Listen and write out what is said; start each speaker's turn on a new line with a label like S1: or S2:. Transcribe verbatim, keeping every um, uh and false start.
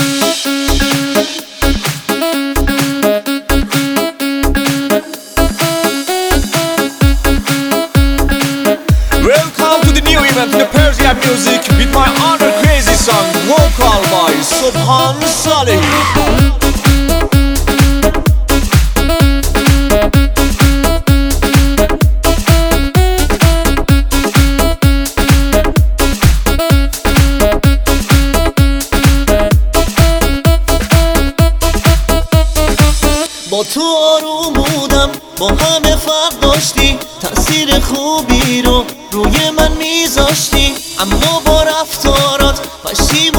S1: The Persian music with my other crazy song, vocal by Subhan Saleh.
S2: با تو آروم بودم، با همه فرق داشتی، تأثیر خوبی رو روی من میذاشتی، اما با رفتارات پشیمون